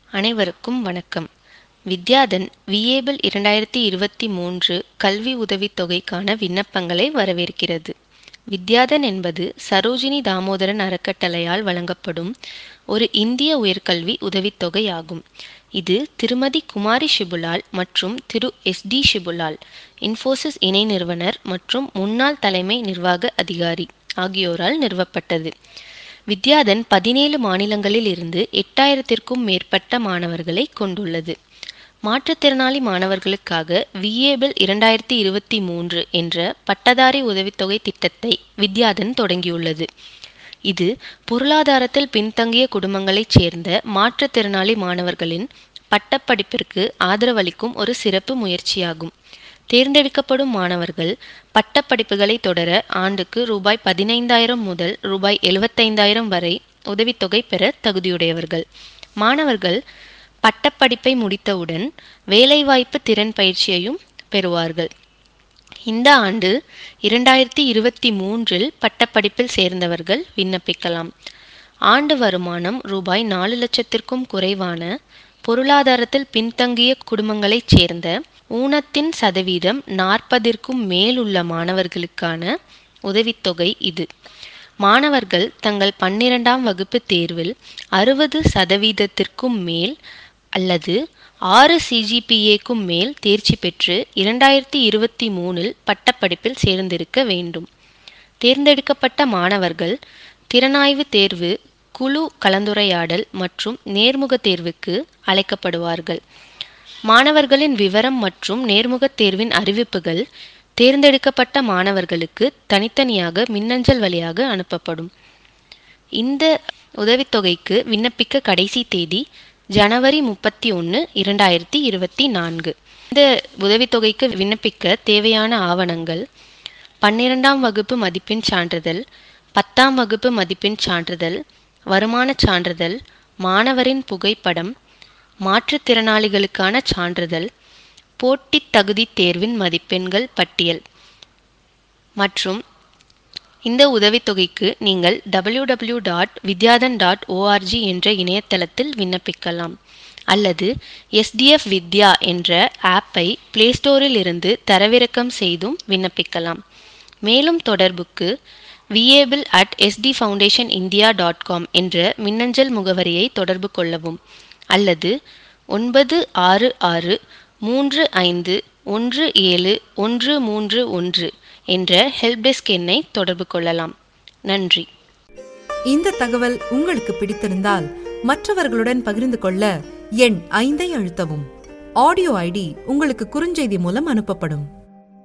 அனைவருக்கும் வணக்கம். வித்யாதன் விஏபிள் 2023 கல்வி உதவித்தொகைக்கான விண்ணப்பங்களை வரவேற்கிறது. வித்யாதன் என்பது சரோஜினி தாமோதரன் அறக்கட்டளையால் வழங்கப்படும் ஒரு இந்திய உயர்கல்வி உதவித்தொகை ஆகும். இது திருமதி குமாரி ஷிபுலால் மற்றும் திரு SD ஷிபுலால், இன்ஃபோசிஸ் இணை நிறுவனர் மற்றும் முன்னாள் தலைமை நிர்வாக அதிகாரி ஆகியோரால் நிறுவப்பட்டது. வித்யாதன் 17 மாநிலங்களில் இருந்து 8000க்கும் மேற்பட்ட மாணவர்களை கொண்டுள்ளது. மாற்றுத்திறனாளி மாணவர்களுக்காக விஏபிள் 2023 என்ற பட்டதாரி உதவித்தொகை திட்டத்தை வித்யாதன் தொடங்கியுள்ளது. இது பொருளாதாரத்தில் பின்தங்கிய குடும்பங்களைச் சேர்ந்த மாற்றுத்திறனாளி மாணவர்களின் பட்டப்படிப்பிற்கு ஆதரவளிக்கும் ஒரு சிறப்பு முயற்சியாகும். தேர்ந்தெடுக்கப்படும் மாணவர்கள் பட்டப்படிப்புகளை தொடர ஆண்டுக்கு ரூபாய் 15,000 முதல் ரூபாய் 75,000 வரை உதவித்தொகை பெற தகுதியுடையவர்கள். மாணவர்கள் பட்டப்படிப்பை முடித்தவுடன் வேலைவாய்ப்பு திறன் பயிற்சியையும் பெறுவார்கள். இந்த ஆண்டு 2023 பட்டப்படிப்பில் சேர்ந்தவர்கள் விண்ணப்பிக்கலாம். ஆண்டு வருமானம் ரூபாய் 4 லட்சத்திற்கும் குறைவான பொருளாதாரத்தில் பின்தங்கிய குடும்பங்களைச் சேர்ந்த ஊனத்தின் சதவீதம் 40ற்கும் மேல் உள்ள மாணவர்களுக்கான உதவித்தொகை இது. மாணவர்கள் தங்கள் 12ஆம் வகுப்பு தேர்வில் 60% மேல் அல்லது 6 CGPAக்கும் மேல் தேர்ச்சி பெற்று 2023 பட்டப்படிப்பில் சேர்ந்திருக்க வேண்டும். தேர்ந்தெடுக்கப்பட்ட மாணவர்கள் திறனாய்வு தேர்வு, குழு கலந்துரையாடல் மற்றும் நேர்முக தேர்வுக்கு அழைக்கப்படுவார்கள். மாணவர்களின் விவரம் மற்றும் நேர்முகத் தேர்வின் அறிவிப்புகள் தேர்ந்தெடுக்கப்பட்ட மாணவர்களுக்கு தனித்தனியாக மின்னஞ்சல் வழியாக அனுப்பப்படும். இந்த உதவித்தொகைக்கு விண்ணப்பிக்க கடைசி தேதி ஜனவரி 31, 2024. இந்த உதவித்தொகைக்கு விண்ணப்பிக்க தேவையான ஆவணங்கள்: 12ஆம் வகுப்பு மதிப்பெண் சான்றிதழ், 10ஆம் வகுப்பு மதிப்பெண் சான்றிதழ், வருமானச் சான்றிதழ், மாணவரின் புகைப்படம், மாற்றுத்திறனாளிகளுக்கான சான்றிதழ், போட்டித் தகுதி தேர்வின் மதிப்பெண்கள் பட்டியல். மற்றும் இந்த உதவித்தொகைக்கு நீங்கள் www.vidyadan.org என்ற இணையதளத்தில் விண்ணப்பிக்கலாம் அல்லது SDF வித்யா என்ற ஆப்பை பிளே ஸ்டோரில் இருந்து தரவிறக்கம் செய்தும் விண்ணப்பிக்கலாம். மேலும் தொடர்புக்கு viable@sdfoundationindia.com என்ற மின்னஞ்சல் முகவரியை தொடர்பு கொள்ளவும் அல்லது 9663517131 என்ற ஹெல்ப் டெஸ்க் எண்ணை தொடர்பு கொள்ளலாம். நன்றி. இந்த தகவல் உங்களுக்கு பிடித்திருந்தால் மற்றவர்களுடன் பகிர்ந்து கொள்ள எண் 5ஐ அழுத்தவும். ஆடியோ ஐடி உங்களுக்கு குறுஞ்செய்தி மூலம் அனுப்பப்படும்.